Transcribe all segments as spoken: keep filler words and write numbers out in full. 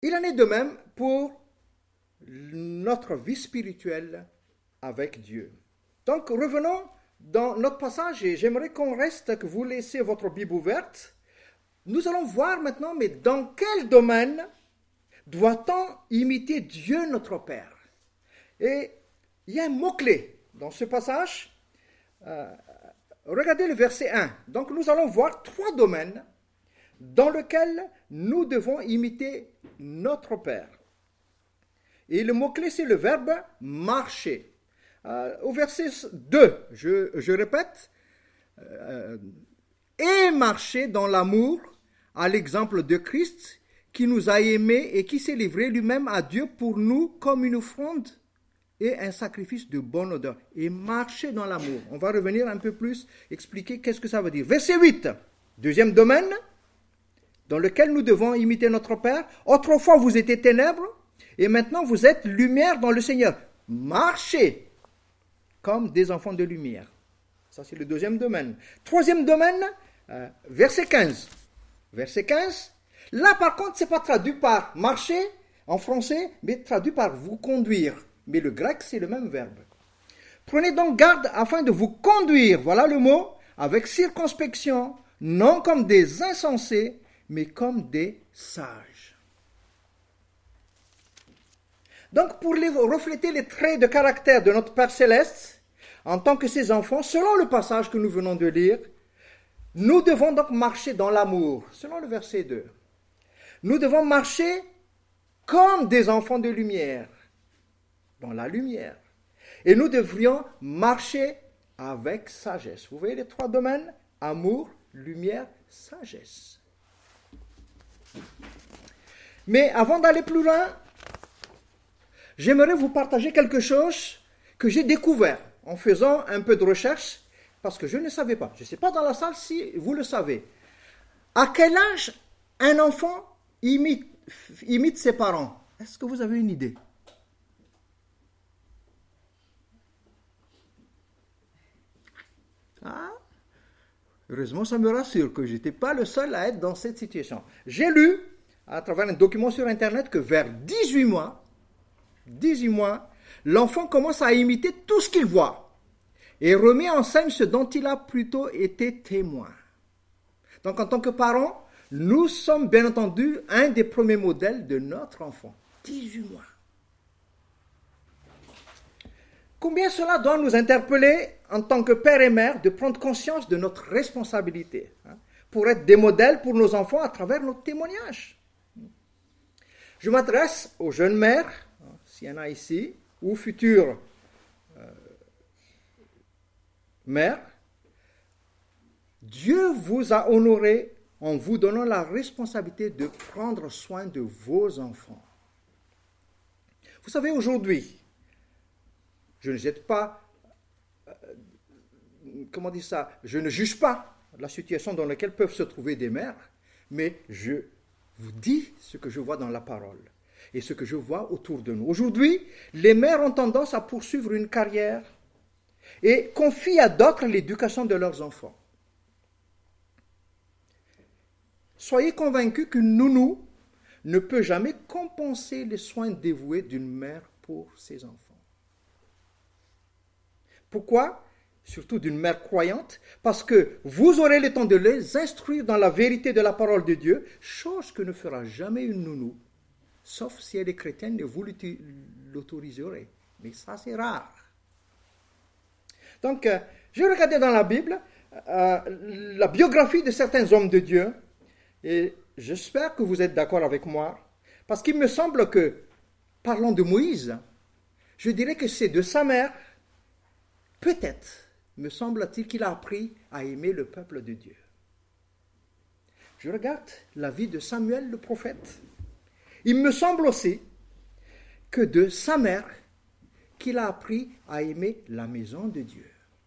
Il en est de même pour notre vie spirituelle avec Dieu. Donc, revenons dans notre passage et j'aimerais qu'on reste, que vous laissiez votre Bible ouverte. Nous allons voir maintenant, mais dans quel domaine doit-on imiter Dieu notre Père? Et il y a un mot-clé dans ce passage. Euh, regardez le verset un. Donc, nous allons voir trois domaines dans lesquels nous devons imiter notre Père. Et le mot-clé, c'est le verbe marcher. Euh, au verset deux, je, je répète, euh, et marcher dans l'amour à l'exemple de Christ qui nous a aimés et qui s'est livré lui-même à Dieu pour nous comme une offrande et un sacrifice de bonne odeur. Et marcher dans l'amour. On va revenir un peu plus, expliquer qu'est-ce que ça veut dire. Verset huit, deuxième domaine dans lequel nous devons imiter notre Père. Autrefois, vous étiez ténèbres et maintenant vous êtes lumière dans le Seigneur. Marchez comme des enfants de lumière. Ça, c'est le deuxième domaine. Troisième domaine, euh, verset quinze. Verset quinze. Là, par contre, ce n'est pas traduit par marcher en français, mais traduit par vous conduire. Mais le grec, c'est le même verbe. Prenez donc garde afin de vous conduire, voilà le mot, avec circonspection, non comme des insensés, mais comme des sages. Donc, pour les, refléter les traits de caractère de notre Père Céleste, en tant que ses enfants, selon le passage que nous venons de lire, nous devons donc marcher dans l'amour, selon le verset deux. Nous devons marcher comme des enfants de lumière, dans la lumière. Et nous devrions marcher avec sagesse. Vous voyez les trois domaines? Amour, lumière, sagesse. Mais avant d'aller plus loin, j'aimerais vous partager quelque chose que j'ai découvert en faisant un peu de recherche, parce que je ne savais pas. Je ne sais pas dans la salle si vous le savez. À quel âge un enfant imite, imite ses parents? Est-ce que vous avez une idée? Ah, heureusement, ça me rassure que je n'étais pas le seul à être dans cette situation. J'ai lu, à travers un document sur Internet, que vers dix-huit mois, dix-huit mois, l'enfant commence à imiter tout ce qu'il voit et remet en scène ce dont il a plutôt été témoin. Donc, en tant que parents, nous sommes bien entendu un des premiers modèles de notre enfant. dix-huit mois. Combien cela doit nous interpeller en tant que père et mère de prendre conscience de notre responsabilité hein, pour être des modèles pour nos enfants à travers notre témoignage. Je m'adresse aux jeunes mères, hein, s'il y en a ici, ou futures euh, mères. Dieu vous a honoré en vous donnant la responsabilité de prendre soin de vos enfants. Vous savez, aujourd'hui, je ne jette pas, euh, comment dire ça, je ne juge pas la situation dans laquelle peuvent se trouver des mères, mais je vous dis ce que je vois dans la parole et ce que je vois autour de nous. Aujourd'hui, les mères ont tendance à poursuivre une carrière et confient à d'autres l'éducation de leurs enfants. Soyez convaincus qu'une nounou ne peut jamais compenser les soins dévoués d'une mère pour ses enfants. Pourquoi? Surtout d'une mère croyante, parce que vous aurez le temps de les instruire dans la vérité de la parole de Dieu, chose que ne fera jamais une nounou, sauf si elle est chrétienne et vous l'autoriserez. Mais ça, c'est rare. Donc, euh, j'ai regardé dans la Bible euh, la biographie de certains hommes de Dieu, et j'espère que vous êtes d'accord avec moi, parce qu'il me semble que, parlant de Moïse, je dirais que c'est de sa mère, peut-être, me semble-t-il qu'il a appris à aimer le peuple de Dieu. Je regarde la vie de Samuel le prophète. Il me semble aussi que de sa mère qu'il a appris à aimer la maison de Dieu.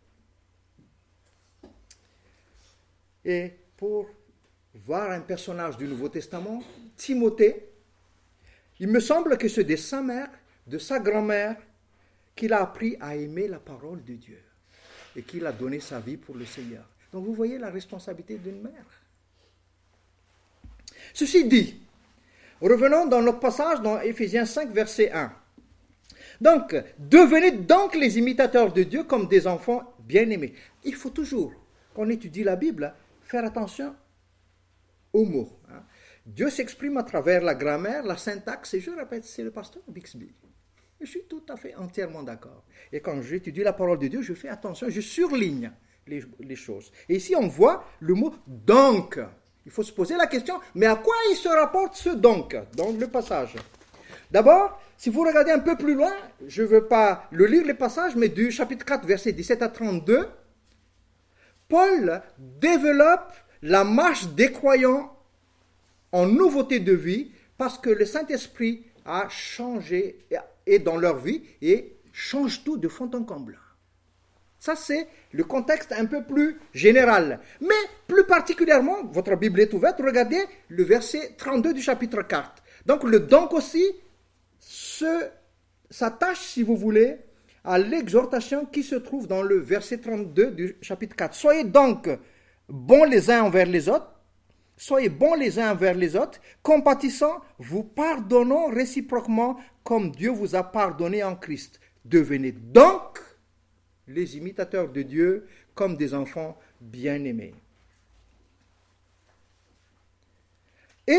Et pour voir un personnage du Nouveau Testament, Timothée, il me semble que c'est de sa mère, de sa grand-mère, qu'il a appris à aimer la parole de Dieu et qu'il a donné sa vie pour le Seigneur. Donc vous voyez la responsabilité d'une mère. Ceci dit, Revenons dans notre passage dans Éphésiens cinq, verset un. Donc, devenez donc les imitateurs de Dieu comme des enfants bien-aimés. Il faut toujours, quand on étudie la Bible, faire attention aux mots. Hein. Dieu s'exprime à travers la grammaire, la syntaxe, et je répète, c'est le pasteur Bixby. Je suis tout à fait entièrement d'accord. Et quand j'étudie la parole de Dieu, je fais attention, je surligne les, les choses. Et ici, on voit le mot « donc ». Il faut se poser la question, mais à quoi il se rapporte ce « donc » dans le passage? D'abord, si vous regardez un peu plus loin, je ne veux pas le lire les passages, mais du chapitre quatre, versets dix-sept à trente-deux, Paul développe la marche des croyants en nouveauté de vie parce que le Saint-Esprit a changé et dans leur vie et change tout de fond en comble. Ça, c'est le contexte un peu plus général. Mais plus particulièrement, votre Bible est ouverte, regardez le verset trente-deux du chapitre quatre. Donc, le donc aussi se, s'attache, si vous voulez, à l'exhortation qui se trouve dans le verset trente-deux du chapitre quatre. Soyez donc bons les uns envers les autres, soyez bons les uns envers les autres, compatissants, vous pardonnant réciproquement comme Dieu vous a pardonné en Christ. Devenez donc les imitateurs de Dieu comme des enfants bien-aimés. Et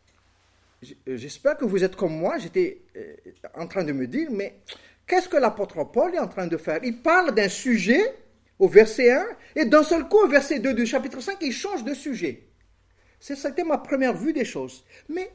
j'espère que vous êtes comme moi, j'étais en train de me dire, mais qu'est-ce que l'apôtre Paul est en train de faire? Il parle d'un sujet au verset un, et d'un seul coup, au verset deux du chapitre cinq, il change de sujet. C'était ma première vue des choses. Mais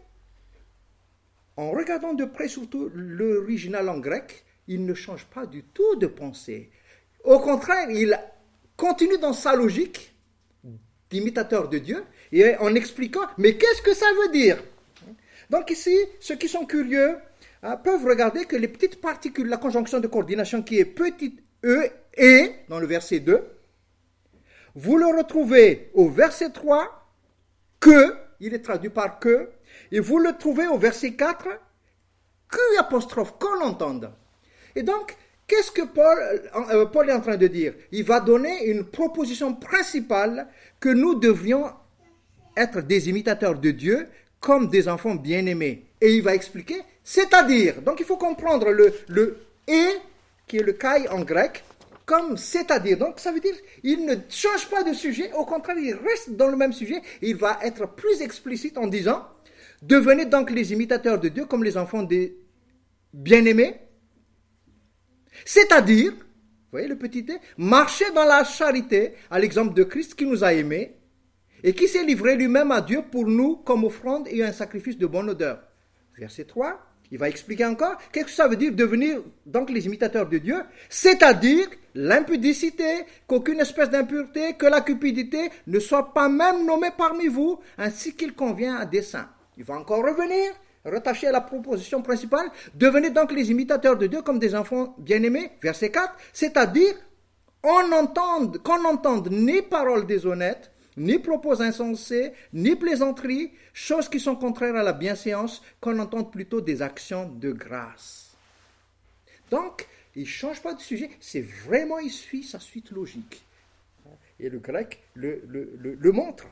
en regardant de près surtout l'original en grec, il ne change pas du tout de pensée. Au contraire, il continue dans sa logique d'imitateur de Dieu, et en expliquant, mais qu'est-ce que ça veut dire? Donc ici, ceux qui sont curieux hein, peuvent regarder que les petites particules, la conjonction de coordination qui est petite e et, dans le verset deux, vous le retrouvez au verset trois, que, il est traduit par que, et vous le trouvez au verset quatre, que apostrophe, qu'on l'entende. Et donc, qu'est-ce que Paul, euh, Paul est en train de dire? Il va donner une proposition principale que nous devrions être des imitateurs de Dieu comme des enfants bien-aimés. Et il va expliquer, c'est-à-dire, donc il faut comprendre le, le « et » qui est le « kai » en grec, comme « c'est-à-dire ». Donc ça veut dire, il ne change pas de sujet, au contraire, il reste dans le même sujet, et il va être plus explicite en disant, devenez donc les imitateurs de Dieu comme les enfants des bien-aimés, c'est-à-dire, vous voyez le petit « et », marchez dans la charité, à l'exemple de Christ qui nous a aimés, et qui s'est livré lui-même à Dieu pour nous comme offrande et un sacrifice de bonne odeur. Verset trois, il va expliquer encore, qu'est-ce que ça veut dire devenir donc les imitateurs de Dieu? C'est-à-dire l'impudicité, qu'aucune espèce d'impureté, que la cupidité ne soit pas même nommée parmi vous, ainsi qu'il convient à des saints. Il va encore revenir, rattaché à la proposition principale, devenez donc les imitateurs de Dieu comme des enfants bien-aimés. Verset quatre, c'est-à-dire on entende, qu'on n'entende ni paroles déshonnêtes, ni propos insensés, ni plaisanteries, choses qui sont contraires à la bienséance, qu'on entende plutôt des actions de grâce. Donc, il ne change pas de sujet, c'est vraiment, il suit sa suite logique. Et le grec le, le, le, le montre.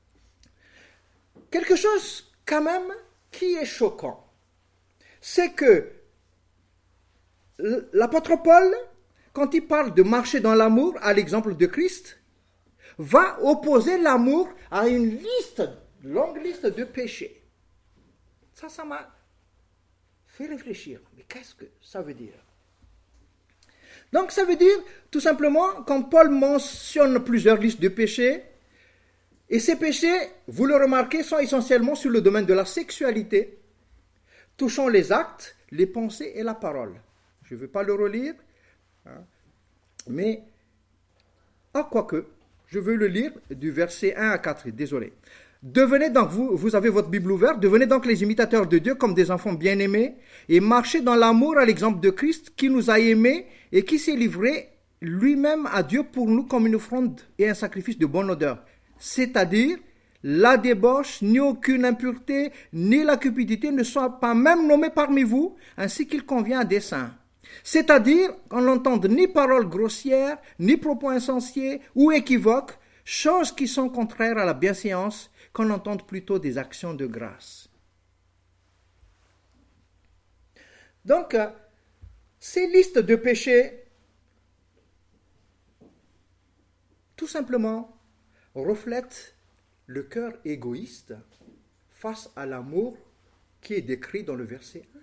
Quelque chose, quand même, qui est choquant, c'est que l'apôtre Paul, quand il parle de marcher dans l'amour, à l'exemple de Christ, va opposer l'amour à une liste, longue liste de péchés. Ça, ça m'a fait réfléchir. Mais qu'est-ce que ça veut dire? Donc, ça veut dire, tout simplement, quand Paul mentionne plusieurs listes de péchés, et ces péchés, vous le remarquez, sont essentiellement sur le domaine de la sexualité, touchant les actes, les pensées et la parole. Je ne veux pas le relire, hein, mais, ah, quoique, je veux le lire du verset un à quatre, désolé. Devenez donc, vous, vous avez votre Bible ouverte, devenez donc les imitateurs de Dieu comme des enfants bien-aimés et marchez dans l'amour à l'exemple de Christ qui nous a aimés et qui s'est livré lui-même à Dieu pour nous comme une offrande et un sacrifice de bonne odeur. C'est-à-dire, la débauche, ni aucune impureté, ni la cupidité ne soient pas même nommées parmi vous, ainsi qu'il convient à des saints. C'est-à-dire qu'on n'entende ni paroles grossières, ni propos insensés ou équivoques, choses qui sont contraires à la bienséance, qu'on entende plutôt des actions de grâce. Donc, euh, ces listes de péchés, tout simplement, reflètent le cœur égoïste face à l'amour qui est décrit dans le verset un.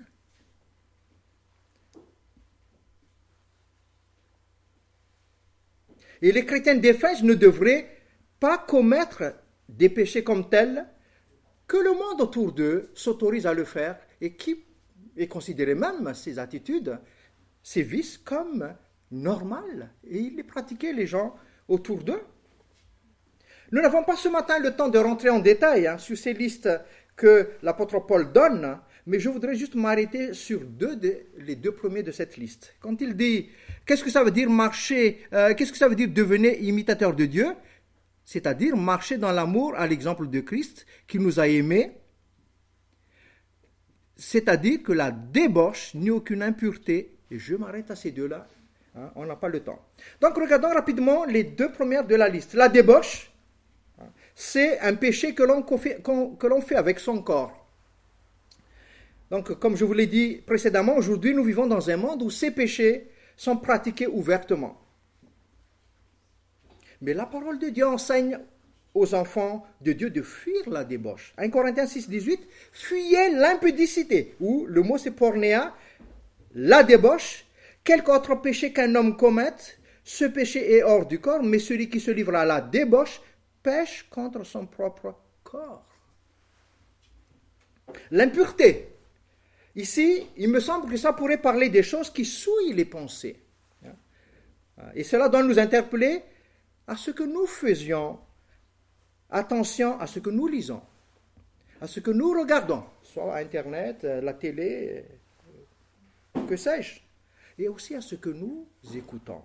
Et les chrétiens d'Éphèse ne devraient pas commettre des péchés comme tels que le monde autour d'eux s'autorise à le faire et qui est considéré même ces attitudes, ces vices comme normales. Et ils les pratiquaient, les gens autour d'eux. Nous n'avons pas ce matin le temps de rentrer en détail hein, sur ces listes que l'apôtre Paul donne, mais je voudrais juste m'arrêter sur deux de, les deux premiers de cette liste. Quand il dit, qu'est-ce que ça veut dire marcher, euh, qu'est-ce que ça veut dire devenir imitateur de Dieu, c'est-à-dire marcher dans l'amour à l'exemple de Christ qui nous a aimés, c'est-à-dire que la débauche ni aucune impureté, et je m'arrête à ces deux-là, hein, on n'a pas le temps. Donc regardons rapidement les deux premières de la liste. La débauche, c'est un péché que l'on fait, que l'on fait avec son corps. Donc, comme je vous l'ai dit précédemment, aujourd'hui, nous vivons dans un monde où ces péchés sont pratiqués ouvertement. Mais la parole de Dieu enseigne aux enfants de Dieu de fuir la débauche. un Corinthiens six, dix-huit, fuyez l'impudicité, ou le mot c'est pornéa, la débauche, quelque autre péché qu'un homme commette, ce péché est hors du corps, mais celui qui se livre à la débauche pêche contre son propre corps. L'impureté. Ici, il me semble que ça pourrait parler des choses qui souillent les pensées. Et cela doit nous interpeller à ce que nous faisions attention à ce que nous lisons, à ce que nous regardons, soit Internet, la télé, que sais-je, et aussi à ce que nous écoutons.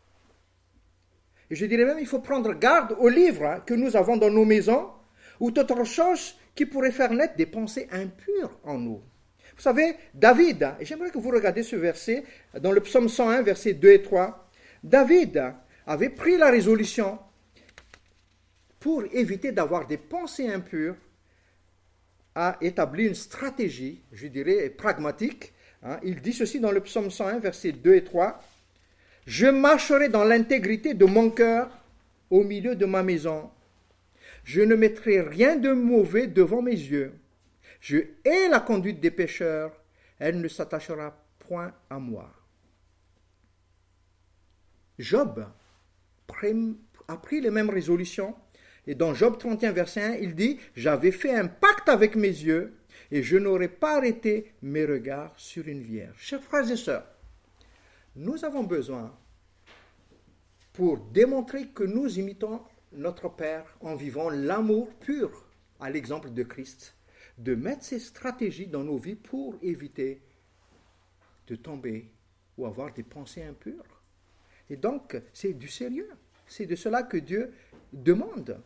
Et je dirais même qu'il faut prendre garde aux livres hein, que nous avons dans nos maisons ou d'autres choses qui pourraient faire naître des pensées impures en nous. Vous savez, David, et j'aimerais que vous regardiez ce verset dans le psaume cent un, versets deux et trois, David avait pris la résolution pour éviter d'avoir des pensées impures, a établi une stratégie, je dirais, pragmatique. Hein. Il dit ceci dans le psaume cent un, versets deux et trois, « Je marcherai dans l'intégrité de mon cœur au milieu de ma maison. Je ne mettrai rien de mauvais devant mes yeux. Je hais la conduite des pécheurs, elle ne s'attachera point à moi. » Job a pris les mêmes résolutions. Et dans Job trente et un, verset un, il dit « J'avais fait un pacte avec mes yeux et je n'aurais pas arrêté mes regards sur une vierge. » Chers frères et sœurs, nous avons besoin, pour démontrer que nous imitons notre Père en vivant l'amour pur à l'exemple de Christ, de mettre ces stratégies dans nos vies pour éviter de tomber ou avoir des pensées impures. Et donc, c'est du sérieux. C'est de cela que Dieu demande.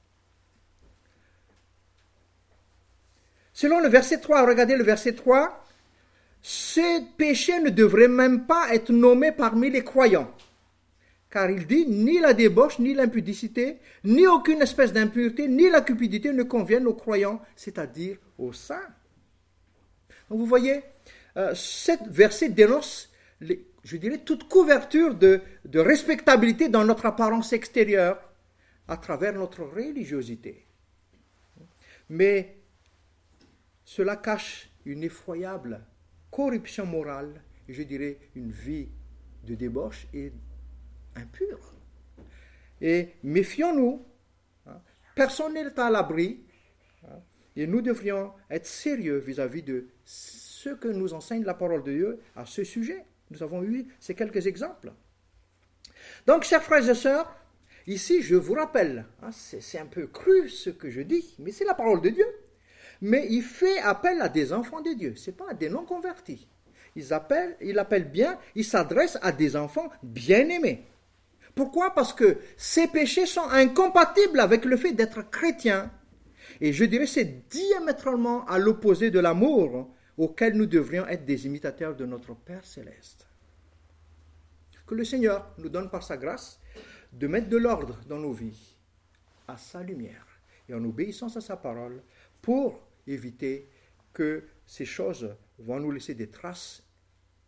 Selon le verset trois, regardez le verset trois, ces péchés ne devraient même pas être nommés parmi les croyants. Car il dit, ni la débauche, ni l'impudicité, ni aucune espèce d'impureté, ni la cupidité ne conviennent aux croyants, c'est-à-dire aux saints. Donc vous voyez, euh, ce verset dénonce, les, je dirais, toute couverture de, de respectabilité dans notre apparence extérieure à travers notre religiosité. Mais cela cache une effroyable corruption morale, et je dirais une vie de débauche et impure. Et méfions-nous, hein, personne n'est à l'abri, hein, et nous devrions être sérieux vis-à-vis de ce que nous enseigne la parole de Dieu à ce sujet. Nous avons eu ces quelques exemples. Donc, chers frères et sœurs, ici je vous rappelle, hein, c'est, c'est un peu cru ce que je dis, mais c'est la parole de Dieu. Mais il fait appel à des enfants de Dieu, ce n'est pas à des non-convertis. Il appelle, il appelle bien, il s'adresse à des enfants bien-aimés. Pourquoi? Parce que ces péchés sont incompatibles avec le fait d'être chrétien. Et je dirais c'est diamétralement à l'opposé de l'amour auquel nous devrions être des imitateurs de notre Père céleste. Que le Seigneur nous donne par sa grâce de mettre de l'ordre dans nos vies, à sa lumière, et en obéissant à sa parole, pour éviter que ces choses vont nous laisser des traces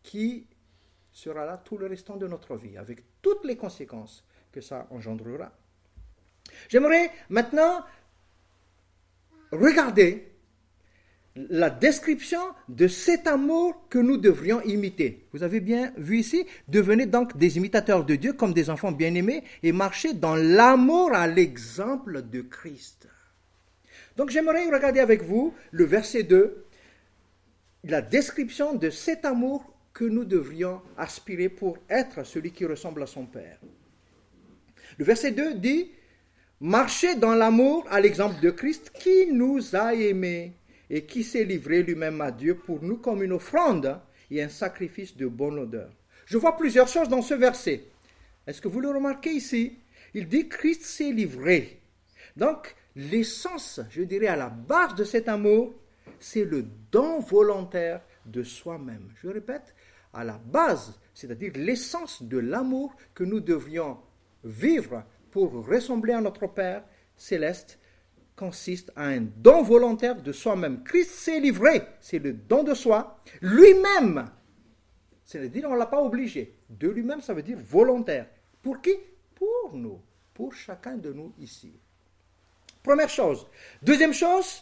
qui sera là tout le restant de notre vie, avec toutes les conséquences que ça engendrera. J'aimerais maintenant regarder la description de cet amour que nous devrions imiter. Vous avez bien vu ici, devenez donc des imitateurs de Dieu comme des enfants bien-aimés et marchez dans l'amour à l'exemple de Christ. Donc j'aimerais regarder avec vous le verset deux, la description de cet amour que nous devrions aspirer pour être celui qui ressemble à son Père. Le verset deux dit « Marchez dans l'amour à l'exemple de Christ qui nous a aimés et qui s'est livré lui-même à Dieu pour nous comme une offrande et un sacrifice de bonne odeur. » Je vois plusieurs choses dans ce verset. Est-ce que vous le remarquez ici? Il dit « Christ s'est livré ». Donc, l'essence, je dirais, à la base de cet amour, c'est le don volontaire de soi-même. Je répète, à la base, c'est-à-dire l'essence de l'amour que nous devrions vivre pour ressembler à notre Père céleste, consiste à un don volontaire de soi-même. Christ s'est livré, c'est le don de soi, lui-même. C'est-à-dire, on ne l'a pas obligé. De lui-même, ça veut dire volontaire. Pour qui? Pour nous, pour chacun de nous ici. Première chose. Deuxième chose,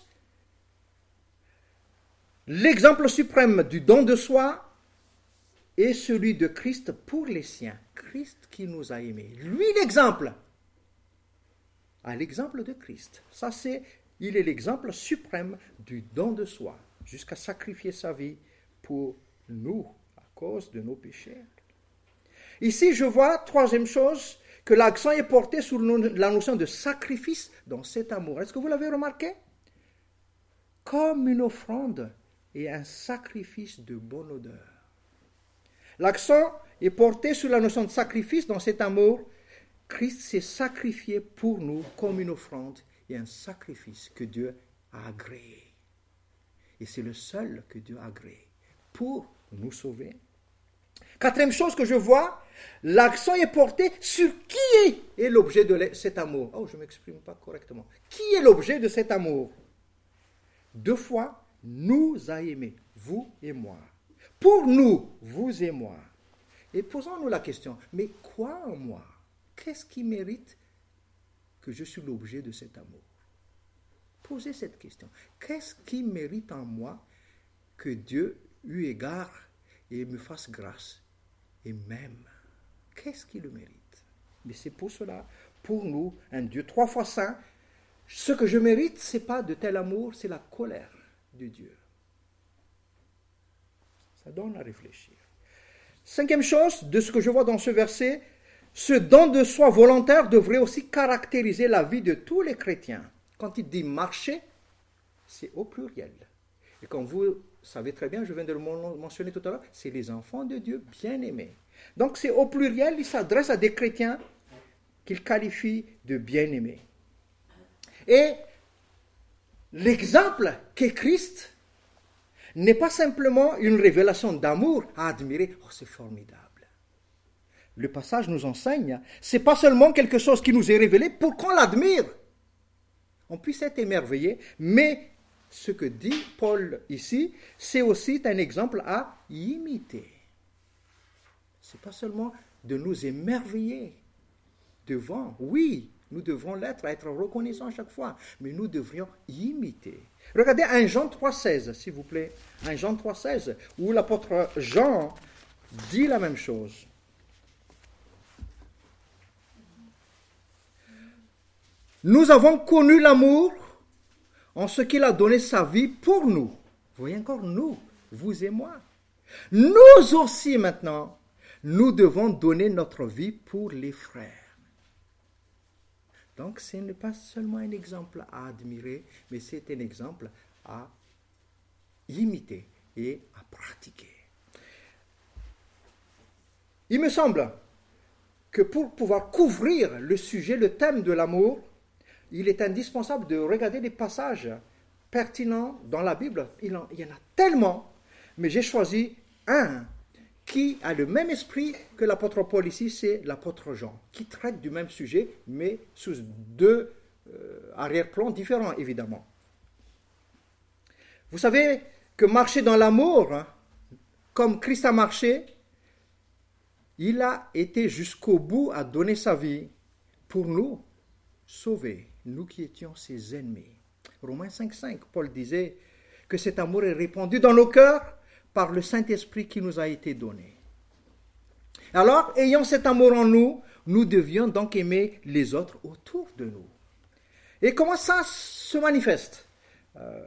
l'exemple suprême du don de soi est celui de Christ pour les siens. Christ qui nous a aimés. Lui l'exemple. À l'exemple de Christ. Ça c'est, il est l'exemple suprême du don de soi, jusqu'à sacrifier sa vie pour nous, à cause de nos péchés. Ici, je vois, troisième chose, que l'accent est porté sur la notion de sacrifice dans cet amour. Est-ce que vous l'avez remarqué? Comme une offrande et un sacrifice de bonne odeur. L'accent est porté sur la notion de sacrifice dans cet amour. Christ s'est sacrifié pour nous comme une offrande et un sacrifice que Dieu a agréé. Et c'est le seul que Dieu a agréé pour nous sauver. Quatrième chose que je vois, l'accent est porté sur qui est l'objet de cet amour. Oh, je ne m'exprime pas correctement. Qui est l'objet de cet amour? Deux fois, nous a aimés, vous et moi. Pour nous, vous et moi. Et posons-nous la question, mais quoi en moi? Qu'est-ce qui mérite que je suis l'objet de cet amour? Posez cette question. Qu'est-ce qui mérite en moi que Dieu eût égard et me fasse grâce et m'aime? Qu'est-ce qui le mérite? Mais c'est pour cela, pour nous, un Dieu trois fois saint, ce que je mérite, ce n'est pas de tel amour, c'est la colère de Dieu. Ça donne à réfléchir. Cinquième chose, de ce que je vois dans ce verset, ce don de soi volontaire devrait aussi caractériser la vie de tous les chrétiens. Quand il dit marcher, c'est au pluriel. Et comme vous savez très bien, je viens de le mentionner tout à l'heure, c'est les enfants de Dieu bien-aimés. Donc c'est au pluriel, il s'adresse à des chrétiens qu'il qualifie de bien-aimés. Et l'exemple qu'est Christ n'est pas simplement une révélation d'amour à admirer. Oh, c'est formidable. Le passage nous enseigne, c'est pas seulement quelque chose qui nous est révélé pour qu'on l'admire. On puisse être émerveillé, mais ce que dit Paul ici, c'est aussi un exemple à imiter. C'est pas seulement de nous émerveiller devant. Oui, nous devrons l'être, être reconnaissants chaque fois, mais nous devrions imiter. Regardez un Jean trois seize, s'il vous plaît. un Jean trois seize, où l'apôtre Jean dit la même chose. Nous avons connu l'amour en ce qu'il a donné sa vie pour nous. Vous voyez encore, nous, vous et moi. Nous aussi maintenant, nous devons donner notre vie pour les frères. Donc, ce n'est pas seulement un exemple à admirer, mais c'est un exemple à imiter et à pratiquer. Il me semble que pour pouvoir couvrir le sujet, le thème de l'amour, il est indispensable de regarder des passages pertinents dans la Bible. Il, en, il y en a tellement, mais j'ai choisi un qui a le même esprit que l'apôtre Paul ici, c'est l'apôtre Jean, qui traite du même sujet, mais sous deux euh, arrière-plans différents, évidemment. Vous savez que marcher dans l'amour, hein, comme Christ a marché, il a été jusqu'au bout à donner sa vie pour nous sauver, nous qui étions ses ennemis. Romains cinq, cinq, Paul disait que cet amour est répandu dans nos cœurs par le Saint-Esprit qui nous a été donné. Alors, ayant cet amour en nous, nous devions donc aimer les autres autour de nous. Et comment ça se manifeste ? euh,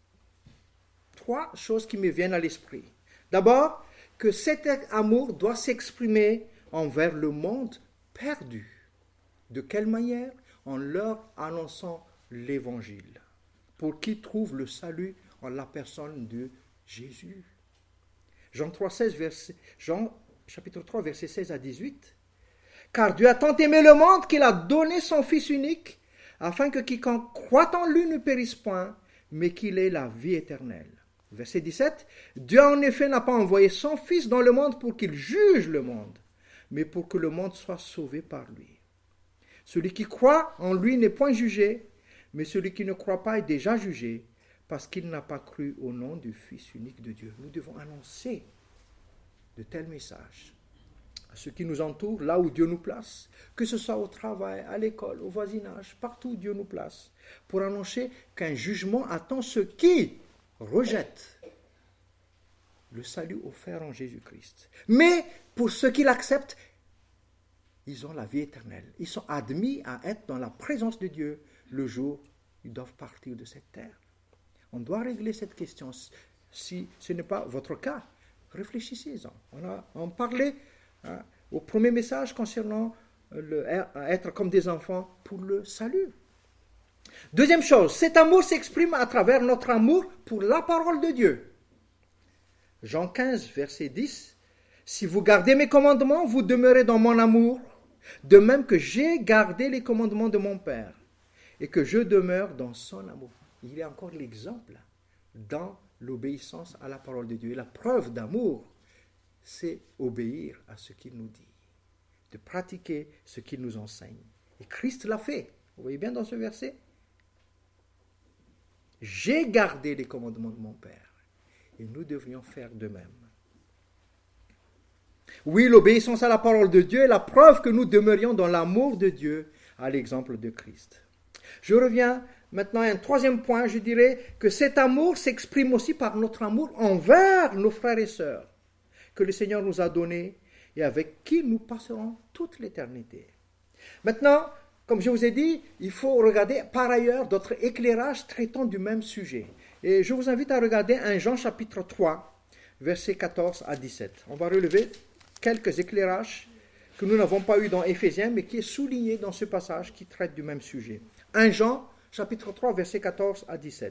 Trois choses qui me viennent à l'esprit. D'abord, que cet amour doit s'exprimer envers le monde perdu. De quelle manière ? En leur annonçant l'Évangile, pour qu'ils trouvent le salut en la personne de Jésus. Jean trois, seize, verset, Jean chapitre trois, versets seize à dix-huit. Car Dieu a tant aimé le monde qu'il a donné son Fils unique, afin que quiconque croit en lui ne périsse point, mais qu'il ait la vie éternelle. Verset dix-sept. Dieu en effet n'a pas envoyé son Fils dans le monde pour qu'il juge le monde, mais pour que le monde soit sauvé par lui. Celui qui croit en lui n'est point jugé, mais celui qui ne croit pas est déjà jugé, parce qu'il n'a pas cru au nom du Fils unique de Dieu. Nous devons annoncer de tels messages à ceux qui nous entourent, là où Dieu nous place, que ce soit au travail, à l'école, au voisinage, partout où Dieu nous place, pour annoncer qu'un jugement attend ceux qui rejettent le salut offert en Jésus-Christ. Mais pour ceux qui l'acceptent, ils ont la vie éternelle. Ils sont admis à être dans la présence de Dieu le jour où ils doivent partir de cette terre. On doit régler cette question. Si ce n'est pas votre cas, réfléchissez-en. On a on parlait hein, au premier message concernant le, être comme des enfants pour le salut. Deuxième chose, cet amour s'exprime à travers notre amour pour la parole de Dieu. Jean quinze, verset dix. Si vous gardez mes commandements, vous demeurez dans mon amour, de même que j'ai gardé les commandements de mon Père et que je demeure dans son amour. Il y a encore l'exemple dans l'obéissance à la parole de Dieu. Et la preuve d'amour, c'est obéir à ce qu'il nous dit, de pratiquer ce qu'il nous enseigne. Et Christ l'a fait. Vous voyez bien dans ce verset ? J'ai gardé les commandements de mon Père. Et nous devrions faire de même. Oui, l'obéissance à la parole de Dieu est la preuve que nous demeurions dans l'amour de Dieu à l'exemple de Christ. Je reviens maintenant à un troisième point. Je dirais que cet amour s'exprime aussi par notre amour envers nos frères et sœurs que le Seigneur nous a donnés et avec qui nous passerons toute l'éternité. Maintenant, comme je vous ai dit, il faut regarder par ailleurs d'autres éclairages traitant du même sujet. Et je vous invite à regarder un Jean chapitre trois, versets quatorze à dix-sept. On va relever quelques éclairages que nous n'avons pas eu dans Éphésiens, mais qui est souligné dans ce passage qui traite du même sujet. un Jean chapitre trois, versets quatorze à dix-sept.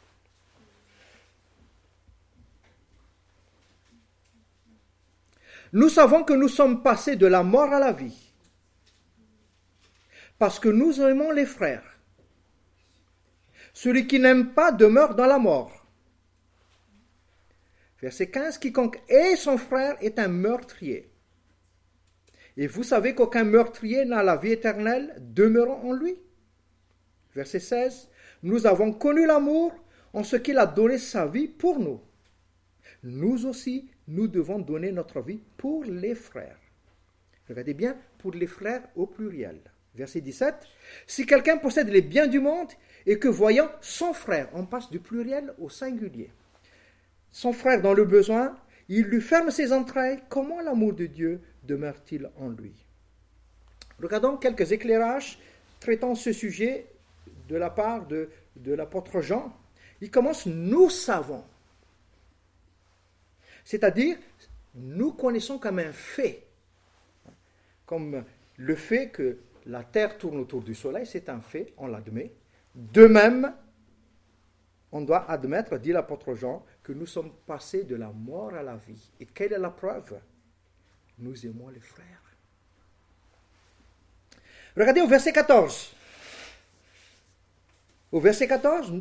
Nous savons que nous sommes passés de la mort à la vie, parce que nous aimons les frères. Celui qui n'aime pas demeure dans la mort. Verset quinze, quiconque est son frère est un meurtrier. Et vous savez qu'aucun meurtrier n'a la vie éternelle demeurant en lui. Verset seize, nous avons connu l'amour en ce qu'il a donné sa vie pour nous. Nous aussi, nous devons donner notre vie pour les frères. Regardez bien, pour les frères au pluriel. Verset dix-sept, si quelqu'un possède les biens du monde et que voyant son frère, on passe du pluriel au singulier, son frère dans le besoin, il lui ferme ses entrailles, comment l'amour de Dieu demeure-t-il en lui? Regardons quelques éclairages traitant ce sujet de la part de, de l'apôtre Jean. Il commence « nous savons ». C'est-à-dire, nous connaissons comme un fait, comme le fait que la terre tourne autour du soleil, c'est un fait, on l'admet. De même, on doit admettre, dit l'apôtre Jean, que nous sommes passés de la mort à la vie. Et quelle est la preuve? Nous aimons les frères. Regardez au verset quatorze. Au verset quatorze,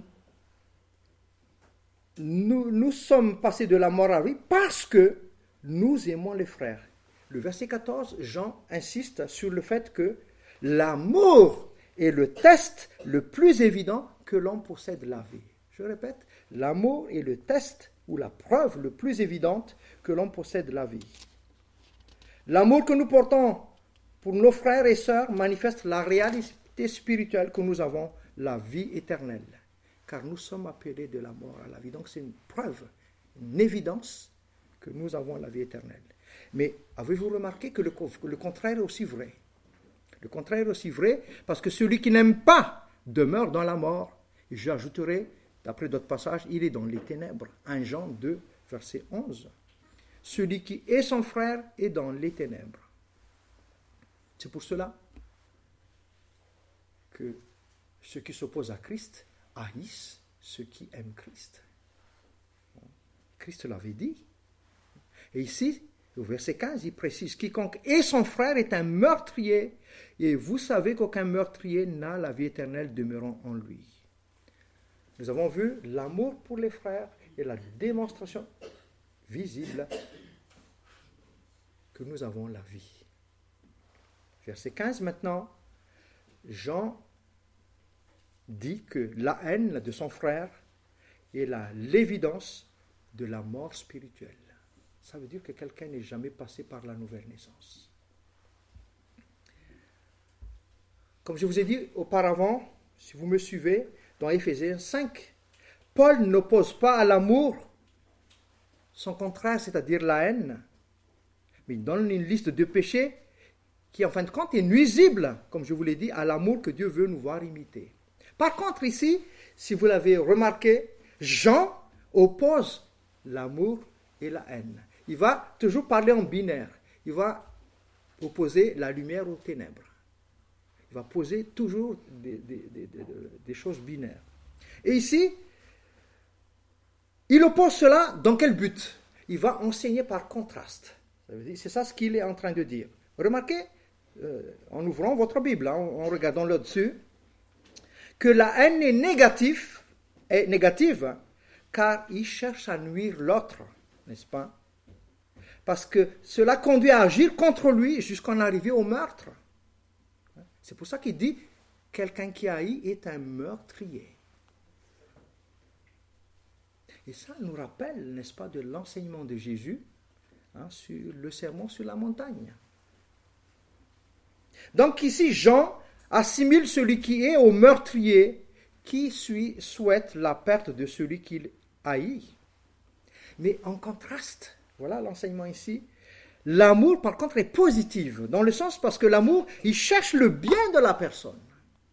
nous, nous sommes passés de la mort à la vie parce que nous aimons les frères. Le verset quatorze, Jean insiste sur le fait que l'amour est le test le plus évident que l'on possède la vie. Je répète, l'amour est le test ou la preuve le plus évidente que l'on possède la vie. L'amour que nous portons pour nos frères et sœurs manifeste la réalité spirituelle que nous avons, la vie éternelle. Car nous sommes appelés de la mort à la vie. Donc c'est une preuve, une évidence que nous avons la vie éternelle. Mais avez-vous remarqué que le, le contraire est aussi vrai? Le contraire est aussi vrai parce que celui qui n'aime pas demeure dans la mort. Et j'ajouterai, d'après d'autres passages, il est dans les ténèbres. premier Jean deux, verset onze. Celui qui est son frère est dans les ténèbres. C'est pour cela que ceux qui s'opposent à Christ haïssent ceux qui aiment Christ. Christ l'avait dit. Et ici, au verset quinze, il précise « Quiconque est son frère est un meurtrier, et vous savez qu'aucun meurtrier n'a la vie éternelle demeurant en lui. » Nous avons vu l'amour pour les frères et la démonstration visible que nous avons la vie. Verset quinze maintenant, Jean dit que la haine de son frère est la, l'évidence de la mort spirituelle. Ça veut dire que quelqu'un n'est jamais passé par la nouvelle naissance. Comme je vous ai dit auparavant, si vous me suivez, dans Éphésiens cinq, Paul n'oppose pas à l'amour son contraire, c'est-à-dire la haine, mais il donne une liste de péchés qui, en fin de compte, est nuisible, comme je vous l'ai dit, à l'amour que Dieu veut nous voir imiter. Par contre, ici, si vous l'avez remarqué, Jean oppose l'amour et la haine. Il va toujours parler en binaire. Il va opposer la lumière aux ténèbres. Il va poser toujours des, des, des, des, des choses binaires. Et ici, il oppose cela dans quel but? Il va enseigner par contraste. C'est ça ce qu'il est en train de dire. Remarquez, euh, en ouvrant votre Bible, hein, en regardant là-dessus, que la haine est négative, est négative, car il cherche à nuire l'autre, n'est-ce pas? Parce que cela conduit à agir contre lui jusqu'à en arriver au meurtre. C'est pour ça qu'il dit, quelqu'un qui haït est un meurtrier. Et ça nous rappelle, n'est-ce pas, de l'enseignement de Jésus, hein, sur le sermon sur la montagne. Donc ici, Jean assimile celui qui est au meurtrier, qui suit, souhaite la perte de celui qu'il haït. Mais en contraste, voilà l'enseignement ici, l'amour par contre est positif, dans le sens parce que l'amour, il cherche le bien de la personne.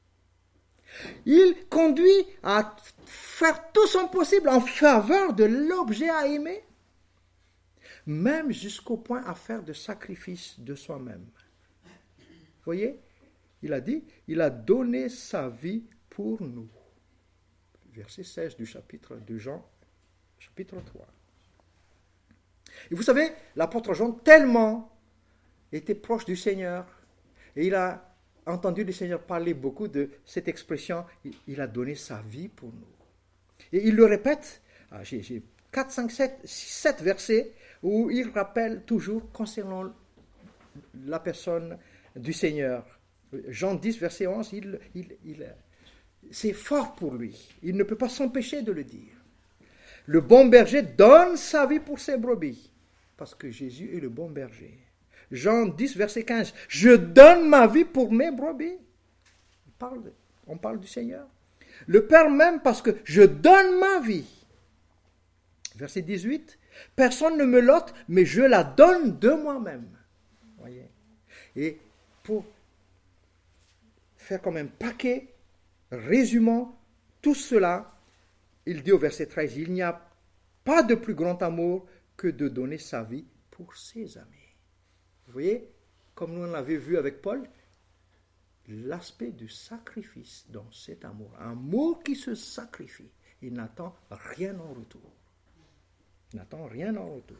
Il conduit à faire tout son possible en faveur de l'objet à aimer, même jusqu'au point à faire de sacrifice de soi-même. Vous voyez, il a dit, il a donné sa vie pour nous. Verset seize du chapitre de Jean, chapitre trois. Et vous savez, l'apôtre Jean tellement était proche du Seigneur, et il a entendu le Seigneur parler beaucoup de cette expression, il a donné sa vie pour nous. Et il le répète, ah, j'ai, j'ai quatre, cinq, sept, six, sept versets où il rappelle toujours concernant la personne du Seigneur. Jean dix, verset onze, il, il, il, c'est fort pour lui. Il ne peut pas s'empêcher de le dire. Le bon berger donne sa vie pour ses brebis, parce que Jésus est le bon berger. Jean dix, verset quinze, « Je donne ma vie pour mes brebis. » On parle, on parle du Seigneur. Le Père même, parce que je donne ma vie. Verset dix-huit, « Personne ne me l'ôte, mais je la donne de moi-même. » Voyez. Et pour faire comme un paquet, résumant tout cela, il dit au verset treize, « Il n'y a pas de plus grand amour que de donner sa vie pour ses amis. » Vous voyez, comme nous l'avons vu avec Paul, l'aspect du sacrifice dans cet amour. Un amour qui se sacrifie. Il n'attend rien en retour. Il n'attend rien en retour.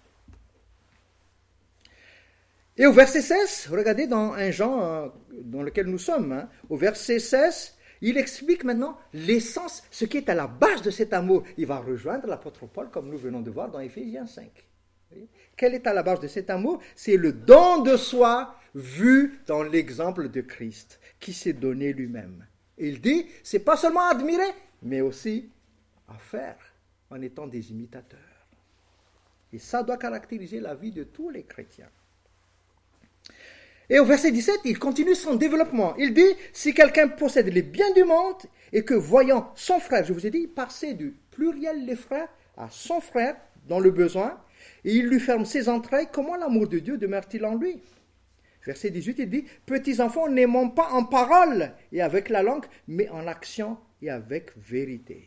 Et au verset seize, regardez dans un Jean dans lequel nous sommes, hein, au verset seize, il explique maintenant l'essence, ce qui est à la base de cet amour. Il va rejoindre l'apôtre Paul, comme nous venons de voir dans Éphésiens cinq. Quel est à la base de cet amour? C'est le don de soi vu dans l'exemple de Christ, qui s'est donné lui-même. Et il dit, c'est pas seulement admirer, mais aussi à faire. en étant des imitateurs. Et ça doit caractériser la vie de tous les chrétiens. Et au verset dix-sept, il continue son développement. Il dit, si quelqu'un possède les biens du monde et que voyant son frère, je vous ai dit, passer du pluriel les frères à son frère dans le besoin, et il lui ferme ses entrailles, comment l'amour de Dieu demeure-t-il en lui? Verset dix-huit, il dit, petits enfants, n'aimons pas en parole et avec la langue, mais en action et avec vérité.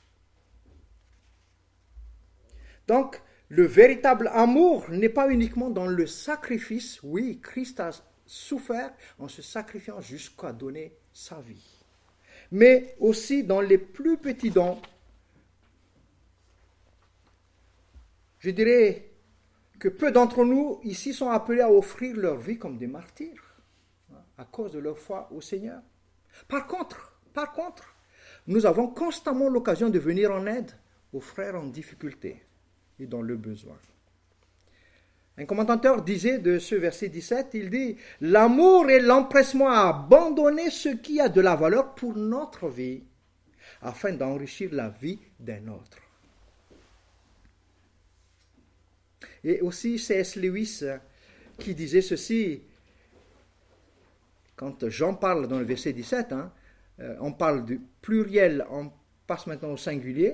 Donc, le véritable amour n'est pas uniquement dans le sacrifice. Oui, Christ a souffert en se sacrifiant jusqu'à donner sa vie. Mais aussi dans les plus petits dons. Je dirais que peu d'entre nous ici sont appelés à offrir leur vie comme des martyrs à cause de leur foi au Seigneur. Par contre, par contre, nous avons constamment l'occasion de venir en aide aux frères en difficulté et dans le besoin. Un commentateur disait de ce verset dix-sept, il dit « L'amour et l'empressement à abandonner ce qui a de la valeur pour notre vie, afin d'enrichir la vie d'un autre. » Et aussi C S Lewis qui disait ceci, quand Jean parle dans le verset dix-sept, hein, on parle du pluriel, on passe maintenant au singulier.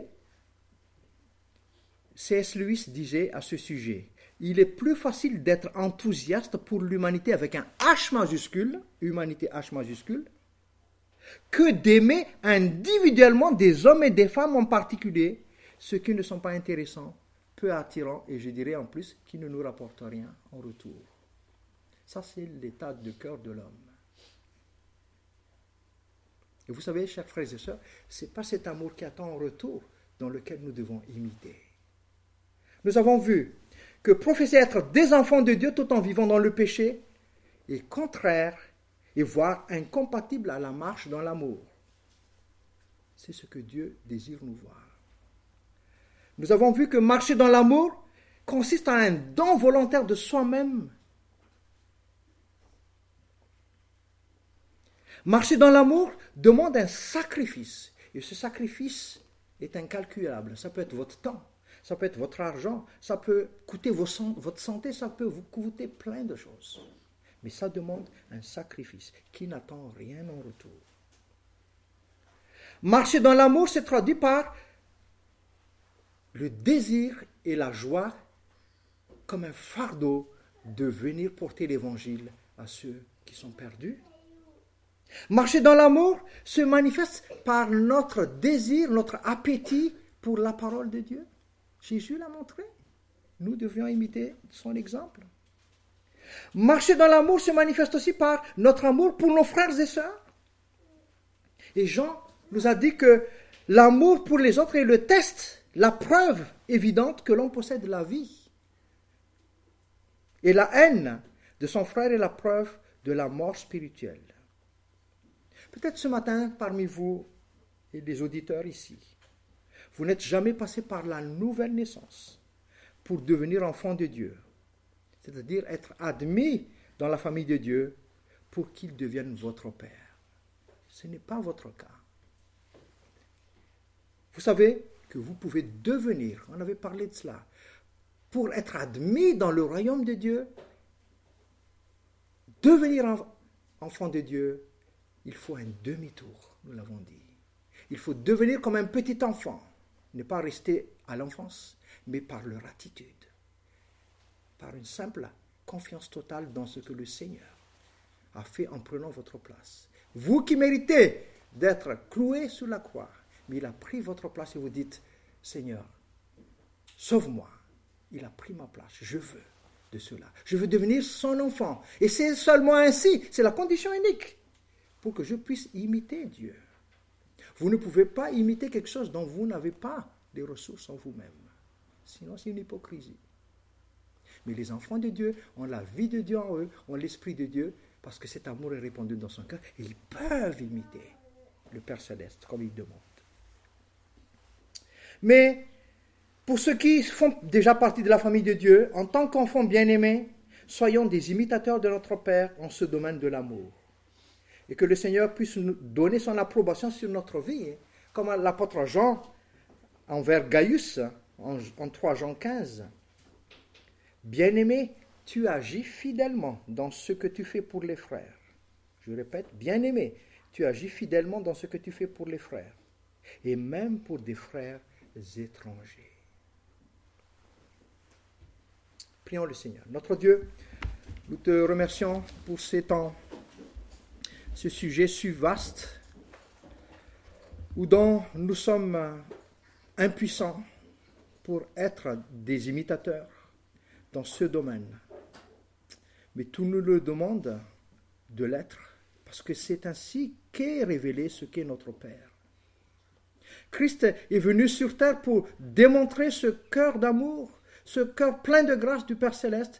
C S Lewis disait à ce sujet, il est plus facile d'être enthousiaste pour l'humanité avec un H majuscule, humanité H majuscule, que d'aimer individuellement des hommes et des femmes en particulier, ceux qui ne sont pas intéressants, peu attirants et je dirais en plus qui ne nous rapportent rien en retour. Ça, c'est l'état de cœur de l'homme. Et vous savez, chers frères et sœurs, ce n'est pas cet amour qui attend en retour dans lequel nous devons imiter. Nous avons vu que professer être des enfants de Dieu tout en vivant dans le péché est contraire et voire incompatible à la marche dans l'amour. C'est ce que Dieu désire nous voir. Nous avons vu que marcher dans l'amour consiste en un don volontaire de soi-même. Marcher dans l'amour demande un sacrifice. Et ce sacrifice est incalculable. Ça peut être votre temps, ça peut être votre argent, ça peut coûter vos, votre santé, ça peut vous coûter plein de choses. Mais ça demande un sacrifice qui n'attend rien en retour. Marcher dans l'amour se traduit par le désir et la joie comme un fardeau de venir porter l'évangile à ceux qui sont perdus. Marcher dans l'amour se manifeste par notre désir, notre appétit pour la parole de Dieu. Jésus l'a montré. Nous devrions imiter son exemple. Marcher dans l'amour se manifeste aussi par notre amour pour nos frères et sœurs. Et Jean nous a dit que l'amour pour les autres est le test, la preuve évidente que l'on possède la vie. Et la haine de son frère est la preuve de la mort spirituelle. Peut-être ce matin, parmi vous et les auditeurs ici, vous n'êtes jamais passé par la nouvelle naissance pour devenir enfant de Dieu, c'est-à-dire être admis dans la famille de Dieu pour qu'il devienne votre Père. Ce n'est pas votre cas. Vous savez que vous pouvez devenir, on avait parlé de cela, pour être admis dans le royaume de Dieu, devenir enfant de Dieu, il faut un demi-tour, nous l'avons dit. Il faut devenir comme un petit enfant, ne pas rester à l'enfance, mais par leur attitude, par une simple confiance totale dans ce que le Seigneur a fait en prenant votre place. Vous qui méritez d'être cloués sur la croix, mais il a pris votre place et vous dites, Seigneur, sauve-moi. Il a pris ma place, je veux de cela. Je veux devenir son enfant. Et c'est seulement ainsi, c'est la condition unique pour que je puisse imiter Dieu. Vous ne pouvez pas imiter quelque chose dont vous n'avez pas les ressources en vous-même. Sinon, c'est une hypocrisie. Mais les enfants de Dieu ont la vie de Dieu en eux, ont l'esprit de Dieu, parce que cet amour est répandu dans son cœur, et ils peuvent imiter le Père Céleste, comme il demande. Mais, pour ceux qui font déjà partie de la famille de Dieu, en tant qu'enfants bien-aimés, soyons des imitateurs de notre Père en ce domaine de l'amour. Et que le Seigneur puisse nous donner son approbation sur notre vie. Comme l'apôtre Jean envers Gaius en, en trois Jean quinze. Bien-aimé, tu agis fidèlement dans ce que tu fais pour les frères. Je répète, bien-aimé, tu agis fidèlement dans ce que tu fais pour les frères, et même pour des frères étrangers. Prions le Seigneur. Notre Dieu, nous te remercions pour ces temps, ce sujet si vaste, où dont nous sommes impuissants pour être des imitateurs dans ce domaine. Mais tout nous le demande de l'être, parce que c'est ainsi qu'est révélé ce qu'est notre Père. Christ est venu sur terre pour démontrer ce cœur d'amour, ce cœur plein de grâce du Père Céleste,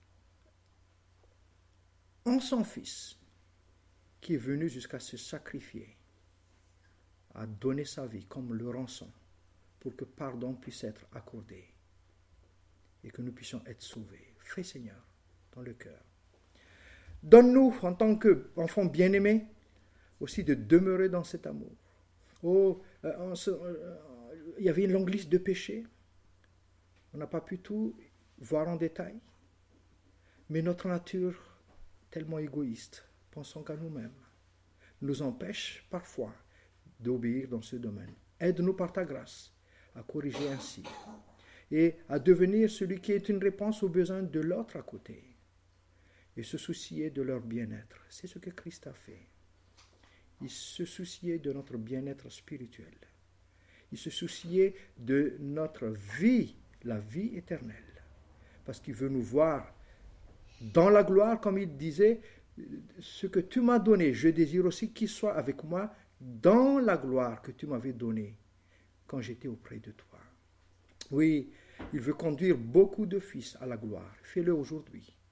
en son Fils, qui est venu jusqu'à se sacrifier, à donner sa vie comme le rançon, pour que pardon puisse être accordé et que nous puissions être sauvés. Fais, Seigneur, dans le cœur. Donne-nous, en tant qu'enfants bien-aimés, aussi de demeurer dans cet amour. Oh, euh, se, euh, il y avait une longue liste de péchés. On n'a pas pu tout voir en détail. Mais notre nature, tellement égoïste, pensant qu'à nous-mêmes, nous empêche parfois d'obéir dans ce domaine. Aide-nous par ta grâce à corriger ainsi et à devenir celui qui est une réponse aux besoins de l'autre à côté et se soucier de leur bien-être. C'est ce que Christ a fait. Il se souciait de notre bien-être spirituel. Il se souciait de notre vie, la vie éternelle, parce qu'il veut nous voir dans la gloire, comme il disait, ce que tu m'as donné, je désire aussi qu'il soit avec moi dans la gloire que tu m'avais donnée quand j'étais auprès de toi. Oui, il veut conduire beaucoup de fils à la gloire. Fais-le aujourd'hui.